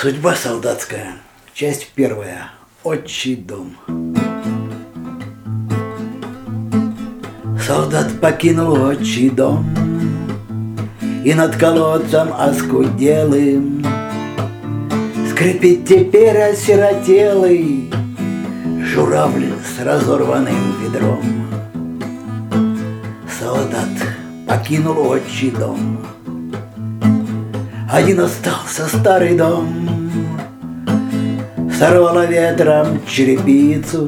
Судьба солдатская. Часть первая. Отчий дом. Солдат покинул отчий дом, и над колодцем оскуделым скрипит теперь осиротелый журавль с разорванным ведром. Солдат покинул отчий дом, один остался старый дом. Сорвало ветром черепицу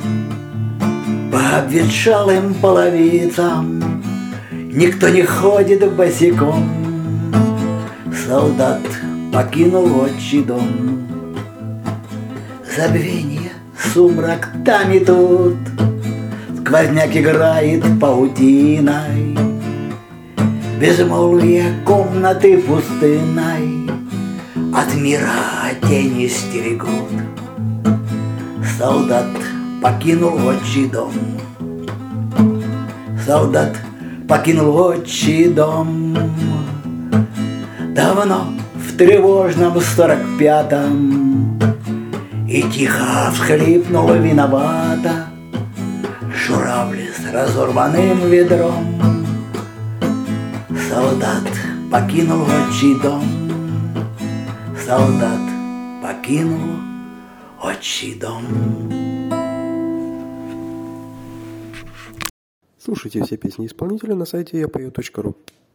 по обветшалым половицам, никто не ходит босиком. Солдат покинул отчий дом. Забвенье, сумрак там и тут, сквозняк играет паутиной, безмолвие комнаты пустынной от мира тени стерегут. Солдат покинул отчий дом. Солдат покинул отчий дом. Давно в тревожном 45-м, и тихо всхлипнула виновата журавль с разорванным ведром. Солдат покинул отчий дом. Солдат покинул отчий дом. Слушайте все песни исполнителя на сайте yapою.ru.